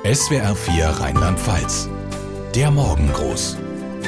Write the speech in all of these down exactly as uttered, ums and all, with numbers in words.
S W R vier Rheinland-Pfalz. Der Morgengruß.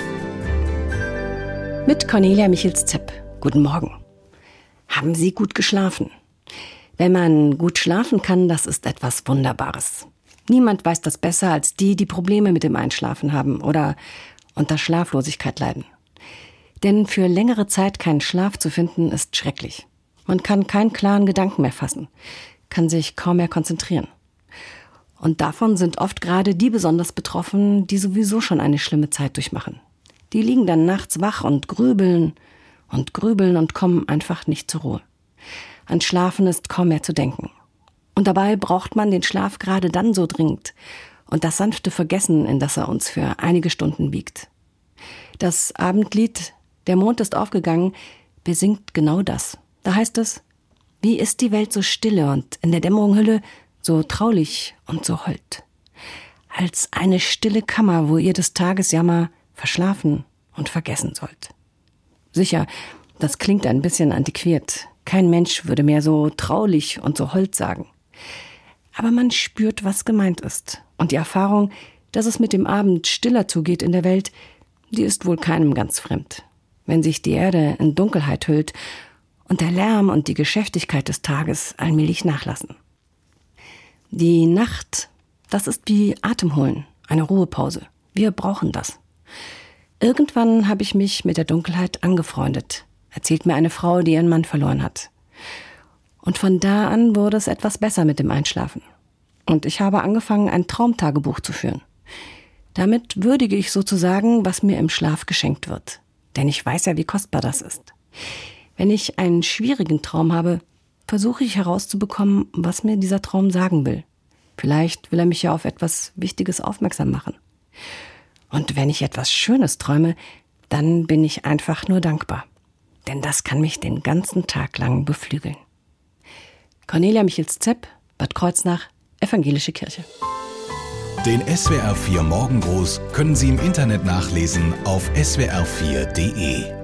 Mit Cornelia Michels-Zepp. Guten Morgen. Haben Sie gut geschlafen? Wenn man gut schlafen kann, das ist etwas Wunderbares. Niemand weiß das besser als die, die Probleme mit dem Einschlafen haben oder unter Schlaflosigkeit leiden. Denn für längere Zeit keinen Schlaf zu finden, ist schrecklich. Man kann keinen klaren Gedanken mehr fassen, kann sich kaum mehr konzentrieren. Und davon sind oft gerade die besonders betroffen, die sowieso schon eine schlimme Zeit durchmachen. Die liegen dann nachts wach und grübeln und grübeln und kommen einfach nicht zur Ruhe. An Schlafen ist kaum mehr zu denken. Und dabei braucht man den Schlaf gerade dann so dringend und das sanfte Vergessen, in das er uns für einige Stunden wiegt. Das Abendlied »Der Mond ist aufgegangen« besingt genau das. Da heißt es: Wie ist die Welt so stille und in der Dämmerung so traulich und so hold. Als eine stille Kammer, wo ihr des Tages Jammer verschlafen und vergessen sollt. Sicher, das klingt ein bisschen antiquiert. Kein Mensch würde mehr so traulich und so hold sagen. Aber man spürt, was gemeint ist. Und die Erfahrung, dass es mit dem Abend stiller zugeht in der Welt, die ist wohl keinem ganz fremd. Wenn sich die Erde in Dunkelheit hüllt und der Lärm und die Geschäftigkeit des Tages allmählich nachlassen. Die Nacht, das ist wie Atemholen, eine Ruhepause. Wir brauchen das. Irgendwann habe ich mich mit der Dunkelheit angefreundet, erzählt mir eine Frau, die ihren Mann verloren hat. Und von da an wurde es etwas besser mit dem Einschlafen. Und ich habe angefangen, ein Traumtagebuch zu führen. Damit würdige ich sozusagen, was mir im Schlaf geschenkt wird. Denn ich weiß ja, wie kostbar das ist. Wenn ich einen schwierigen Traum habe, versuche ich herauszubekommen, was mir dieser Traum sagen will. Vielleicht will er mich ja auf etwas Wichtiges aufmerksam machen. Und wenn ich etwas Schönes träume, dann bin ich einfach nur dankbar. Denn das kann mich den ganzen Tag lang beflügeln. Cornelia Michels-Zepp, Bad Kreuznach, Evangelische Kirche. Den S W R vier Morgengruß können Sie im Internet nachlesen auf S W R vier punkt de.